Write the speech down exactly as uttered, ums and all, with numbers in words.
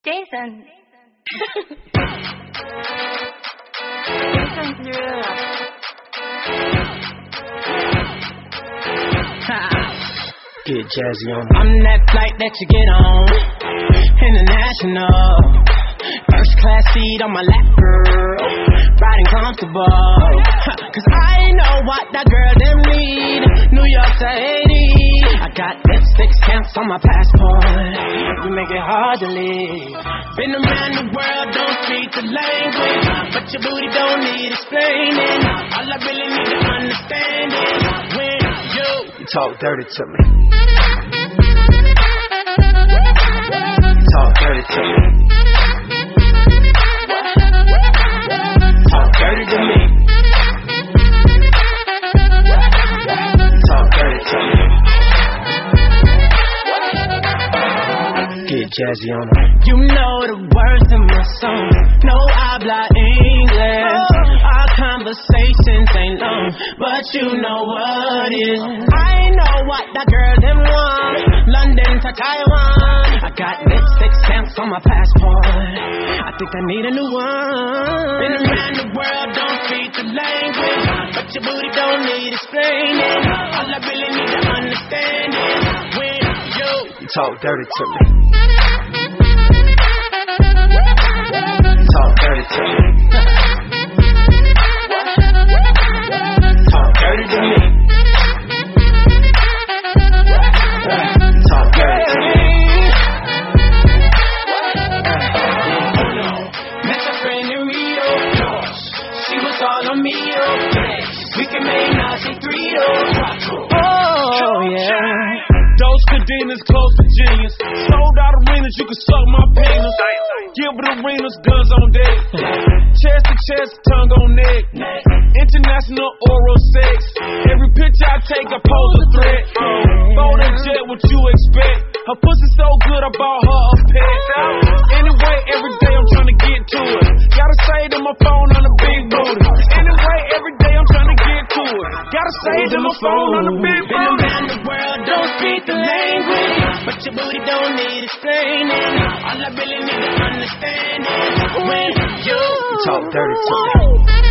Jason. Jason Derulo. Get jazzy on. I'm that flight that you get on, international. First class seat on my lap, girl, riding comfortable. Cause I know what that girl them need. New York to Haiti, I got lipstick stamps on my passport. You make it hard to leave. Been around the world, don't speak the language, but your booty don't need explaining. All I really need to understand is when you talk dirty to me. Talk dirty to me. Talk dirty to me. Talk dirty to me. Get jazzy on it. You know the words of my song. No habla English. Our conversations ain't long, but you know what is. I know what that girl them want. London to Taiwan. I got lipstick stamps on my passport. I think I need a new one. Been around the world, don't speak the language, but your booty don't need explaining. All I really need to understand is when you talk dirty to me. Talk dirty to me. Talk dirty to me. Talk dirty to me. Met a friend in Rio. She was all on me. We can make Nazi three. Oh yeah. Those cadenas close to genius. Sold out arenas, you can suck my penis. Gilbert arenas, guns on deck. Chest to chest, tongue on neck. International oral sex. Every picture I take, I pose a threat. Phone and jet, what you expect? Her pussy so good, I bought her a pet. Anyway, every day I'm trying to get to it. Gotta say to my phone on the big booty. Anyway, every day I'm trying to get to it. Gotta say to my phone on the big booty. Been around the world, don't speak the language, but your booty don't need explaining. All I really need to understand is when you talk dirty to me.